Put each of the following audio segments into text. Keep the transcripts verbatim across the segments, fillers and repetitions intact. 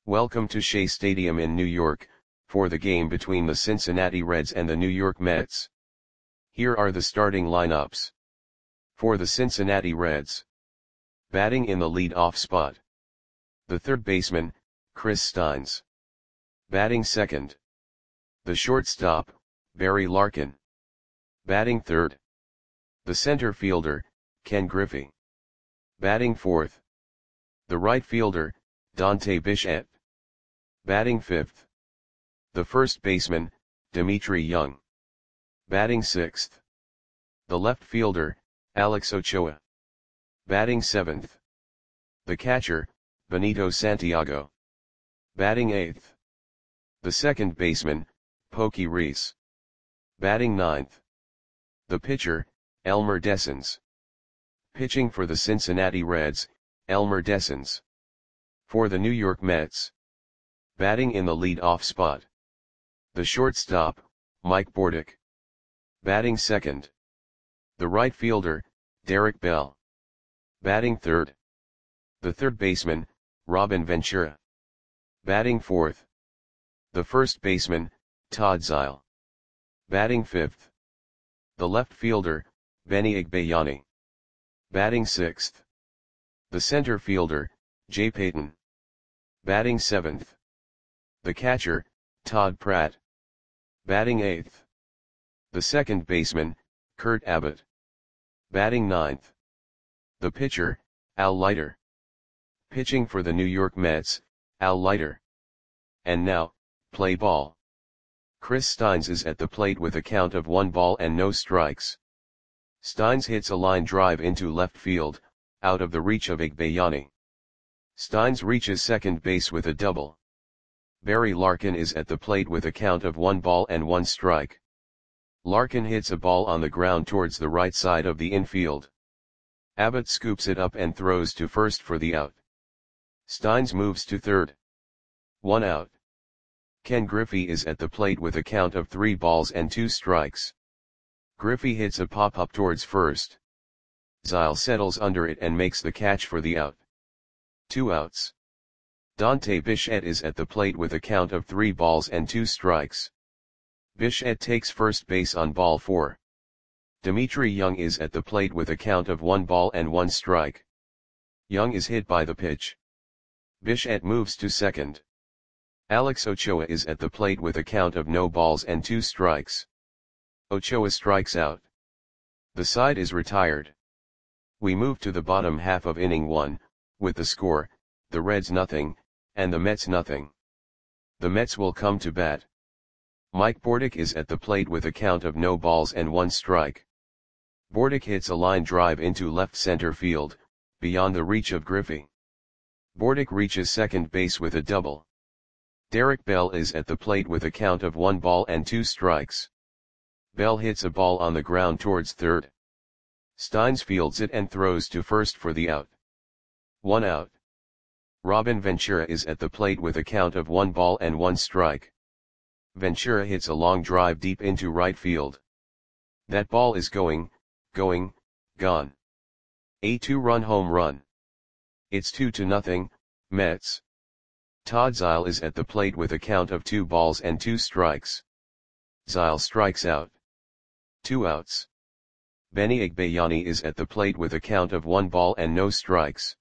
Welcome to Shea Stadium in New York, for the game between the Cincinnati Reds and the New York Mets. Here are the starting lineups. For the Cincinnati Reds. Batting in the lead-off spot. The third baseman, Chris Steins. Batting second. The shortstop, Barry Larkin. Batting third. The center fielder, Ken Griffey. Batting fourth. The right fielder, Dante Bichette. Batting fifth. The first baseman, Dmitri Young. Batting sixth. The left fielder, Alex Ochoa. Batting seventh. The catcher, Benito Santiago. Batting eighth. The second baseman, Pokey Reese. Batting ninth. The pitcher, Elmer Dessens. Pitching for the Cincinnati Reds, Elmer Dessens. For the New York Mets. Batting in the lead-off spot. The shortstop, Mike Bordick. Batting second. The right fielder, Derek Bell. Batting third. The third baseman, Robin Ventura. Batting fourth. The first baseman, Todd Zeile. Batting fifth. The left fielder, Benny Igbayani. Batting sixth. The center fielder, Jay Payton. Batting seventh. The catcher, Todd Pratt. Batting eighth. The second baseman, Kurt Abbott. Batting ninth. The pitcher, Al Leiter. Pitching for the New York Mets, Al Leiter. And now, play ball. Chris Steins is at the plate with a count of one ball and no strikes. Steins hits a line drive into left field, out of the reach of Igbayani. Steins reaches second base with a double. Barry Larkin is at the plate with a count of one ball and one strike. Larkin hits a ball on the ground towards the right side of the infield. Abbott scoops it up and throws to first for the out. Steins moves to third. One out. Ken Griffey is at the plate with a count of three balls and two strikes. Griffey hits a pop-up towards first. Zeile settles under it and makes the catch for the out. Two outs. Dante Bichette is at the plate with a count of three balls and two strikes. Bichette takes first base on ball four. Dmitri Young is at the plate with a count of one ball and one strike. Young is hit by the pitch. Bichette moves to second. Alex Ochoa is at the plate with a count of no balls and two strikes. Ochoa strikes out. The side is retired. We move to the bottom half of inning one, with the score, the Reds nothing, and the Mets nothing. The Mets will come to bat. Mike Bordick is at the plate with a count of no balls and one strike. Bordick hits a line drive into left center field, beyond the reach of Griffey. Bordick reaches second base with a double. Derek Bell is at the plate with a count of one ball and two strikes. Bell hits a ball on the ground towards third. Steins fields it and throws to first for the out. One out. Robin Ventura is at the plate with a count of one ball and one strike. Ventura hits a long drive deep into right field. That ball is going, going, gone. A two-run home run. It's two to nothing, Mets. Todd Zeile is at the plate with a count of two balls and two strikes. Zeile strikes out. Two outs. Benny Igbayani is at the plate with a count of one ball and no strikes.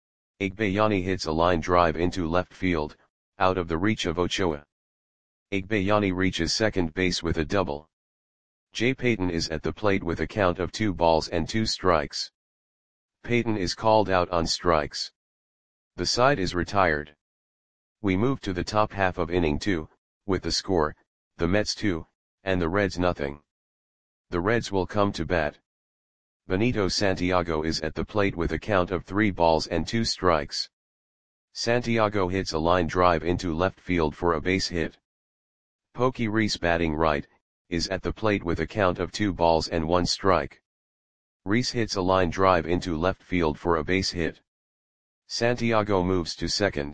Igbayani hits a line drive into left field, out of the reach of Ochoa. Igbayani reaches second base with a double. Jay Payton is at the plate with a count of two balls and two strikes. Payton is called out on strikes. The side is retired. We move to the top half of inning two, with the score, the Mets two, and the Reds nothing. The Reds will come to bat. Benito Santiago is at the plate with a count of three balls and two strikes. Santiago hits a line drive into left field for a base hit. Pokey Reese, batting right, is at the plate with a count of two balls and one strike. Reese hits a line drive into left field for a base hit. Santiago moves to second.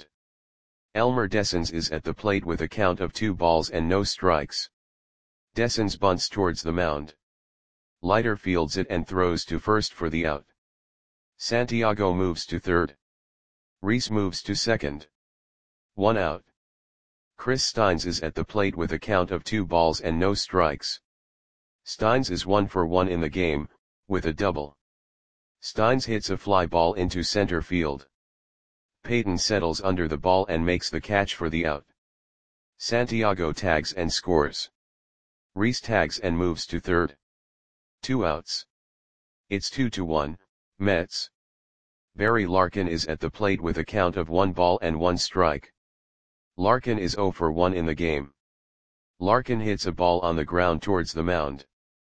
Elmer Dessens is at the plate with a count of two balls and no strikes. Dessens bunts towards the mound. Leiter fields it and throws to first for the out. Santiago moves to third. Reese moves to second. One out. Chris Steins is at the plate with a count of two balls and no strikes. Steins is one for one in the game, with a double. Steins hits a fly ball into center field. Peyton settles under the ball and makes the catch for the out. Santiago tags and scores. Rhys tags and moves to third. Two outs. It's two to one, Mets. Barry Larkin is at the plate with a count of one ball and one strike. Larkin is zero for one in the game. Larkin hits a ball on the ground towards the mound.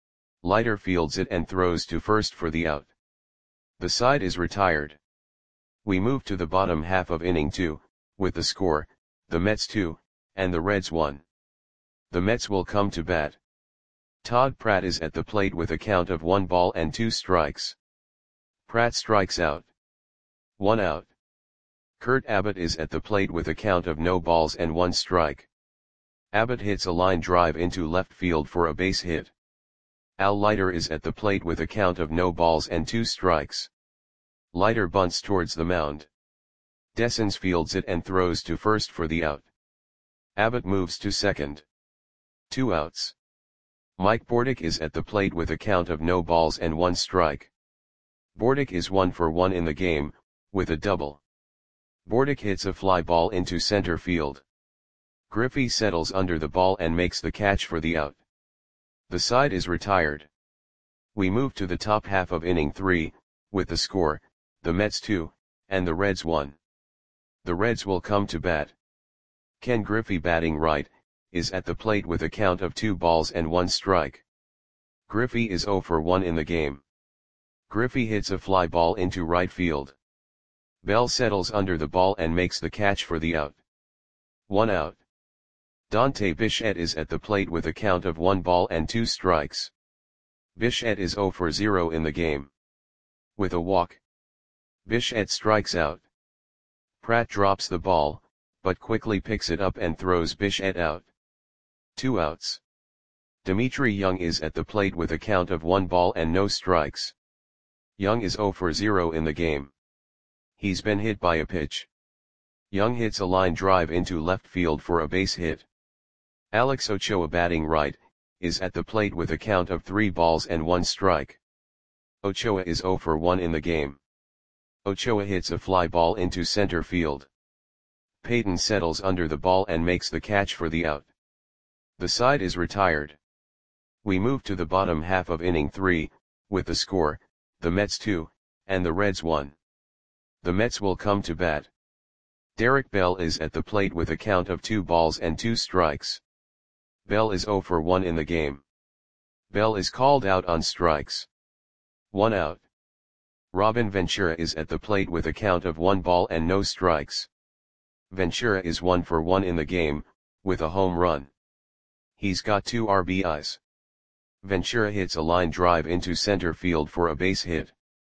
Leiter fields it and throws to first for the out. The side is retired. We move to the bottom half of inning two, with the score, the Mets two, and the Reds one. The Mets will come to bat. Todd Pratt is at the plate with a count of one ball and two strikes. Pratt strikes out. One out. Kurt Abbott is at the plate with a count of no balls and one strike. Abbott hits a line drive into left field for a base hit. Al Leiter is at the plate with a count of no balls and two strikes. Leiter bunts towards the mound. Dessens fields it and throws to first for the out. Abbott moves to second. Two outs. Mike Bordick is at the plate with a count of no balls and one strike. Bordick is one for one in the game, with a double. Bordick hits a fly ball into center field. Griffey settles under the ball and makes the catch for the out. The side is retired. We move to the top half of inning three, with the score, the Mets two, and the Reds one. The Reds will come to bat. Ken Griffey, batting right, is at the plate with a count of two balls and one strike. Griffey is zero for one in the game. Griffey hits a fly ball into right field. Bell settles under the ball and makes the catch for the out. One out. Dante Bichette is at the plate with a count of one ball and two strikes. Bichette is zero for zero in the game. With a walk, Bichette strikes out. Pratt drops the ball, but quickly picks it up and throws Bichette out. Two outs. Dimitri Young is at the plate with a count of one ball and no strikes. Young is zero for zero in the game. He's been hit by a pitch. Young hits a line drive into left field for a base hit. Alex Ochoa, batting right, is at the plate with a count of three balls and one strike. Ochoa is zero for one in the game. Ochoa hits a fly ball into center field. Peyton settles under the ball and makes the catch for the out. The side is retired. We move to the bottom half of inning three, with the score, the Mets two, and the Reds one. The Mets will come to bat. Derek Bell is at the plate with a count of two balls and two strikes. Bell is zero for one in the game. Bell is called out on strikes. One out. Robin Ventura is at the plate with a count of one ball and no strikes. Ventura is one for one in the game, with a home run. He's got two R B Is. Ventura hits a line drive into center field for a base hit.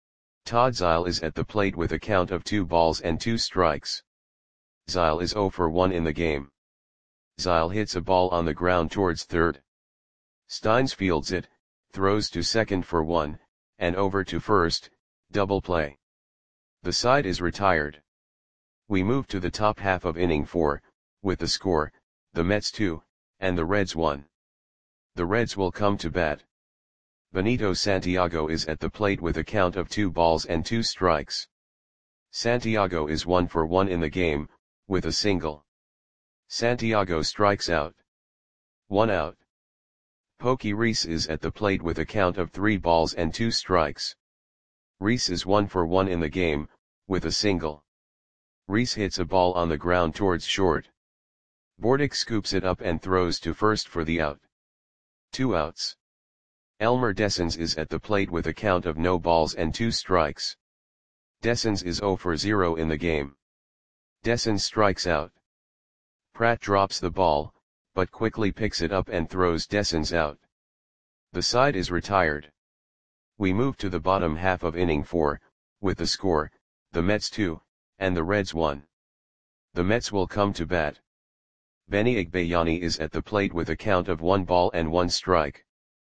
Todd Zeile is at the plate with a count of two balls and two strikes. Zeile is zero for one in the game. Zeile hits a ball on the ground towards third. Steins fields it, throws to second for one, and over to first, double play. The side is retired. We move to the top half of inning four, with the score, the Mets two, and the Reds one. The Reds will come to bat. Benito Santiago is at the plate with a count of two balls and two strikes. Santiago is one for one in the game, with a single. Santiago strikes out. One out. Pokey Reese is at the plate with a count of three balls and two strikes. Reese is one for one in the game, with a single. Reese hits a ball on the ground towards short. Bordick scoops it up and throws to first for the out. Two outs. Elmer Dessens is at the plate with a count of no balls and two strikes. Dessens is zero for zero in the game. Dessens strikes out. Pratt drops the ball, but quickly picks it up and throws Dessens out. The side is retired. We move to the bottom half of inning four, with the score, the Mets two, and the Reds one. The Mets will come to bat. Benny Igbayani is at the plate with a count of one ball and one strike.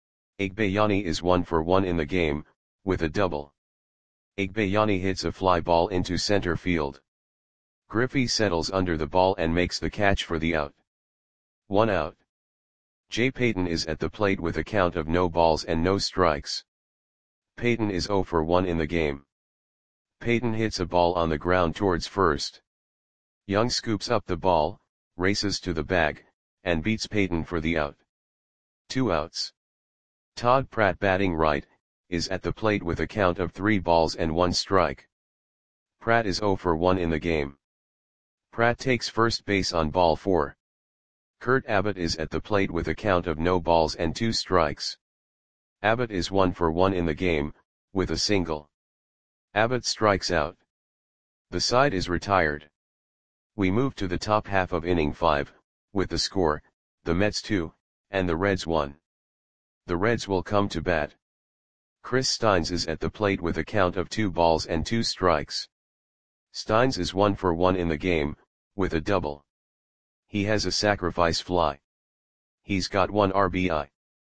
Igbayani is one for one in the game, with a double. Igbayani hits a fly ball into center field. Griffey settles under the ball and makes the catch for the out. One out. Jay Payton is at the plate with a count of no balls and no strikes. Payton is zero for one in the game. Payton hits a ball on the ground towards first. Young scoops up the ball, races to the bag, and beats Payton for the out. Two outs. Todd Pratt, batting right, is at the plate with a count of three balls and one strike. Pratt is zero for one in the game. Pratt takes first base on ball four. Kurt Abbott is at the plate with a count of no balls and two strikes. Abbott is one for one in the game, with a single. Abbott strikes out. The side is retired. We move to the top half of inning five, with the score, the Mets two, and the Reds one. The Reds will come to bat. Chris Steins is at the plate with a count of two balls and two strikes. Steins is one for one in the game, with a double. He has a sacrifice fly. He's got one R B I.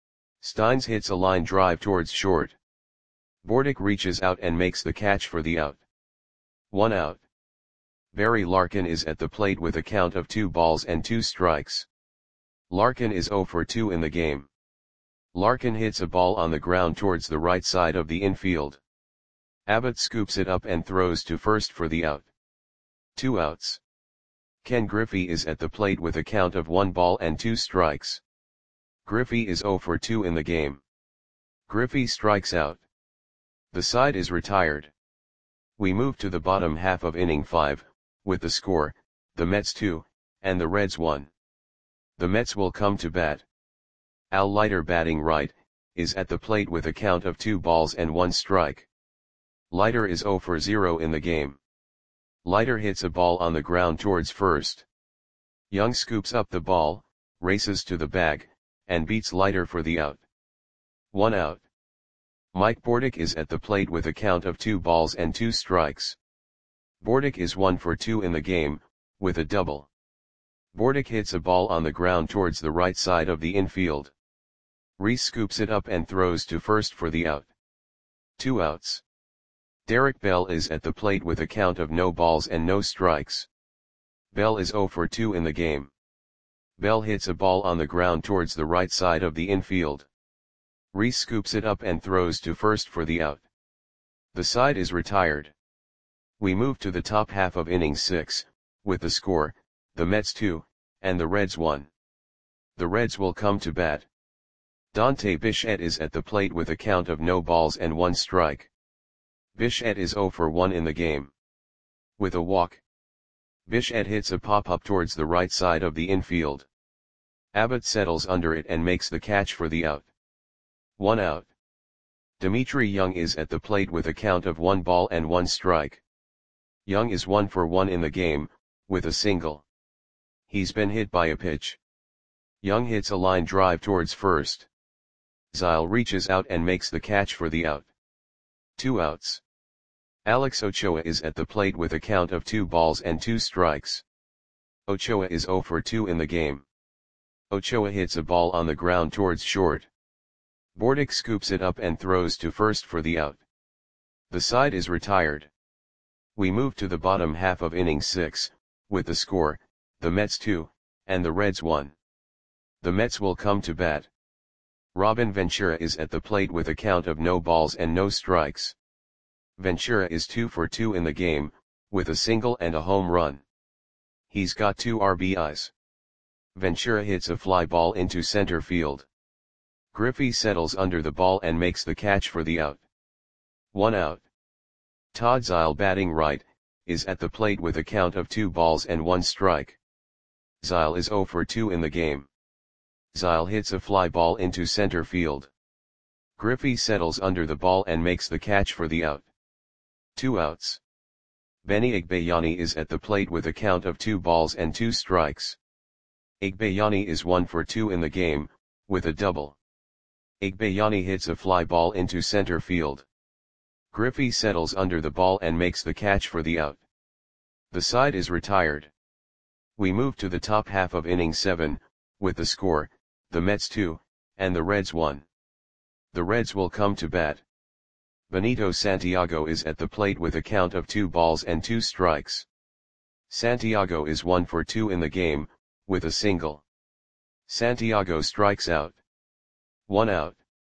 Steins hits a line drive towards short. Bordick reaches out and makes the catch for the out. One out. Barry Larkin is at the plate with a count of two balls and two strikes. Larkin is zero for two in the game. Larkin hits a ball on the ground towards the right side of the infield. Abbott scoops it up and throws to first for the out. Two outs. Ken Griffey is at the plate with a count of one ball and two strikes. Griffey is zero for two in the game. Griffey strikes out. The side is retired. We move to the bottom half of inning five, with the score, the Mets two, and the Reds one. The Mets will come to bat. Al Leiter, batting right, is at the plate with a count of two balls and one strike. Leiter is zero for zero in the game. Leiter hits a ball on the ground towards first. Young scoops up the ball, races to the bag, and beats Leiter for the out. One out. Mike Bordick is at the plate with a count of two balls and two strikes. Bordick is one for two in the game, with a double. Bordick hits a ball on the ground towards the right side of the infield. Reese scoops it up and throws to first for the out. Two outs. Derek Bell is at the plate with a count of no balls and no strikes. Bell is zero for two in the game. Bell hits a ball on the ground towards the right side of the infield. Reese scoops it up and throws to first for the out. The side is retired. We move to the top half of inning six, with the score, the Mets two, and the Reds one. The Reds will come to bat. Dante Bichette is at the plate with a count of no balls and one strike. Bichette is zero for one in the game. With a walk. Bichette hits a pop-up towards the right side of the infield. Abbott settles under it and makes the catch for the out. One out. Dimitri Young is at the plate with a count of one ball and one strike. Young is one for one in the game, with a single. He's been hit by a pitch. Young hits a line drive towards first. Zyle reaches out and makes the catch for the out. Two outs. Alex Ochoa is at the plate with a count of two balls and two strikes. Ochoa is zero for two in the game. Ochoa hits a ball on the ground towards short. Bordick scoops it up and throws to first for the out. The side is retired. We move to the bottom half of inning six, with the score, the Mets two, and the Reds one. The Mets will come to bat. Robin Ventura is at the plate with a count of no balls and no strikes. Ventura is two for two in the game, with a single and a home run. He's got two R B Is. Ventura hits a fly ball into center field. Griffey settles under the ball and makes the catch for the out. One out. Todd Zyle, batting right, is at the plate with a count of two balls and one strike. Zyle is zero for two in the game. Zyle hits a fly ball into center field. Griffey settles under the ball and makes the catch for the out. Two outs. Benny Igbayani is at the plate with a count of two balls and two strikes. Igbayani is one for two in the game, with a double. Igbayani hits a fly ball into center field. Griffey settles under the ball and makes the catch for the out. The side is retired. We move to the top half of inning seven, with the score, the Mets two, and the Reds one. The Reds will come to bat. Benito Santiago is at the plate with a count of two balls and two strikes. Santiago is one for two in the game, with a single. Santiago strikes out. One out.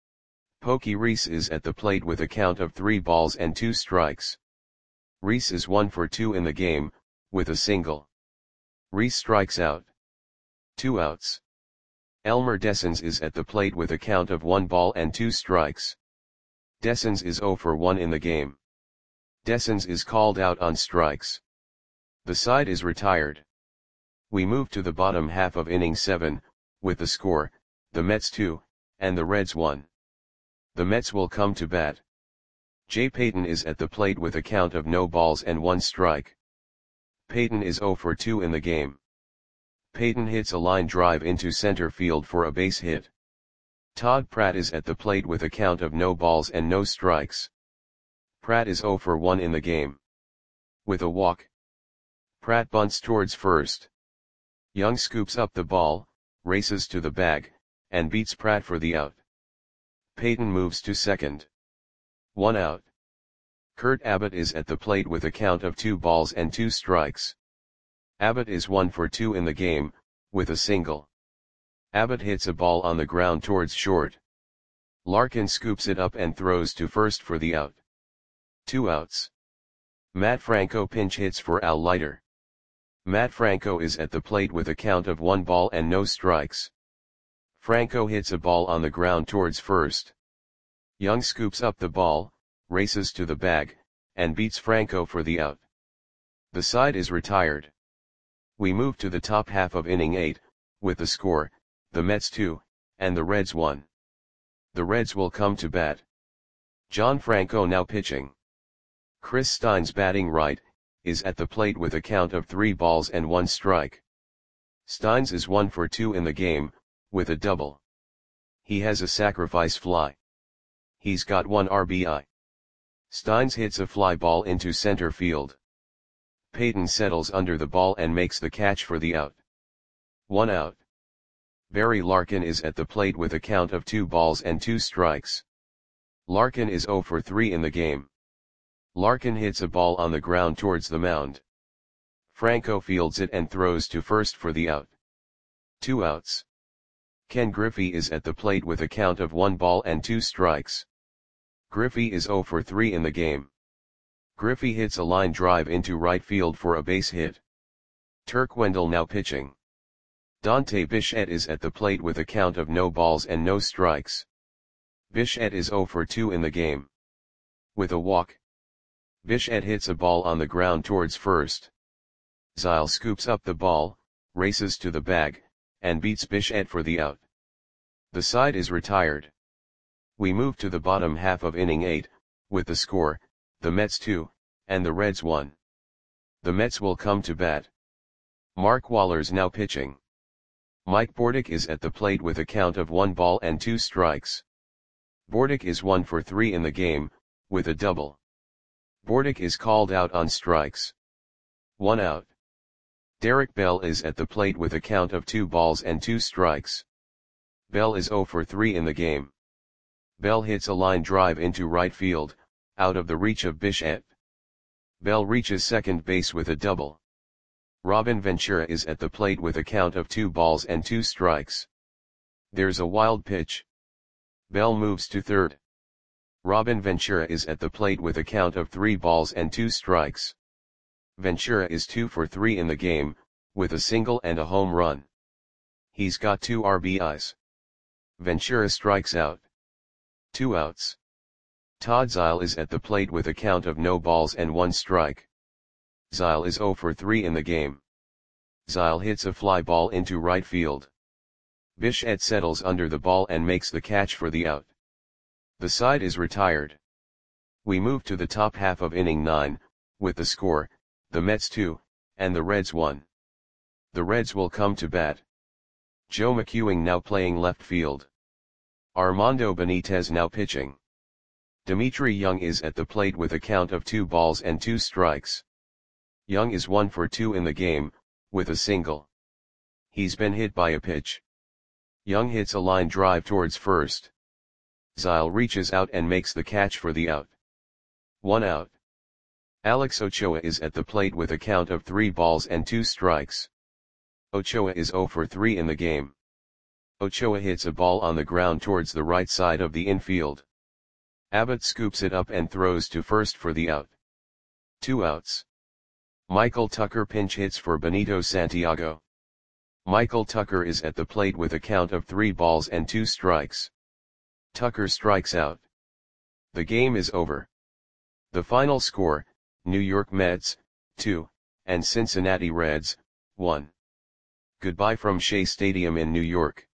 Pokey Reese is at the plate with a count of three balls and two strikes. Reese is one for two in the game, with a single. Reese strikes out. Two outs. Elmer Dessens is at the plate with a count of one ball and two strikes. Dessens is zero for one in the game. Dessens is called out on strikes. The side is retired. We move to the bottom half of inning seven, with the score, the Mets two, and the Reds one. The Mets will come to bat. Jay Payton is at the plate with a count of no balls and one strike. Payton is zero for two in the game. Payton hits a line drive into center field for a base hit. Todd Pratt is at the plate with a count of no balls and no strikes. Pratt is zero for one in the game. With a walk. Pratt bunts towards first. Young scoops up the ball, races to the bag, and beats Pratt for the out. Payton moves to second. One out. Kurt Abbott is at the plate with a count of two balls and two strikes. Abbott is one for two in the game, with a single. Abbott hits a ball on the ground towards short. Larkin scoops it up and throws to first for the out. Two outs. Matt Franco pinch hits for Al Leiter. Matt Franco is at the plate with a count of one ball and no strikes. Franco hits a ball on the ground towards first. Young scoops up the ball, races to the bag, and beats Franco for the out. The side is retired. We move to the top half of inning eight, with the score, the Mets two, and the Reds one. The Reds will come to bat. John Franco now pitching. Chris Steins batting right, is at the plate with a count of three balls and one strike. Steins is one for two in the game, with a double. He has a sacrifice fly. He's got one R B I. Steins hits a fly ball into center field. Payton settles under the ball and makes the catch for the out. One out. Barry Larkin is at the plate with a count of two balls and two strikes. Larkin is zero for three in the game. Larkin hits a ball on the ground towards the mound. Franco fields it and throws to first for the out. Two outs. Ken Griffey is at the plate with a count of one ball and two strikes. Griffey is zero for three in the game. Griffey hits a line drive into right field for a base hit. Turk Wendell now pitching. Dante Bichette is at the plate with a count of no balls and no strikes. Bichette is zero for two in the game. With a walk. Bichette hits a ball on the ground towards first. Zyle scoops up the ball, races to the bag, and beats Bichette for the out. The side is retired. We move to the bottom half of inning eight, with the score, the Mets two, and the Reds one. The Mets will come to bat. Mark Waller's now pitching. Mike Bordick is at the plate with a count of one ball and two strikes. Bordick is one for three in the game, with a double. Bordick is called out on strikes. One out. Derek Bell is at the plate with a count of two balls and two strikes. Bell is zero for three in the game. Bell hits a line drive into right field, out of the reach of Bichette. Bell reaches second base with a double. Robin Ventura is at the plate with a count of two balls and two strikes. There's a wild pitch. Bell moves to third. Robin Ventura is at the plate with a count of three balls and two strikes. Ventura is two for three in the game, with a single and a home run. He's got two R B Is. Ventura strikes out. Two outs. Todd Zyle is at the plate with a count of no balls and one strike. Zyle is zero for three in the game. Zyle hits a fly ball into right field. Bichette settles under the ball and makes the catch for the out. The side is retired. We move to the top half of inning nine, with the score, the Mets two, and the Reds one. The Reds will come to bat. Joe McEwing now playing left field. Armando Benitez now pitching. Dimitri Young is at the plate with a count of two balls and two strikes. Young is one for two in the game, with a single. He's been hit by a pitch. Young hits a line drive towards first. Zyle reaches out and makes the catch for the out. One out. Alex Ochoa is at the plate with a count of three balls and two strikes. Ochoa is zero for three in the game. Ochoa hits a ball on the ground towards the right side of the infield. Abbott scoops it up and throws to first for the out. Two outs. Michael Tucker pinch hits for Benito Santiago. Michael Tucker is at the plate with a count of three balls and two strikes. Tucker strikes out. The game is over. The final score, New York Mets, two, and Cincinnati Reds, one. Goodbye from Shea Stadium in New York.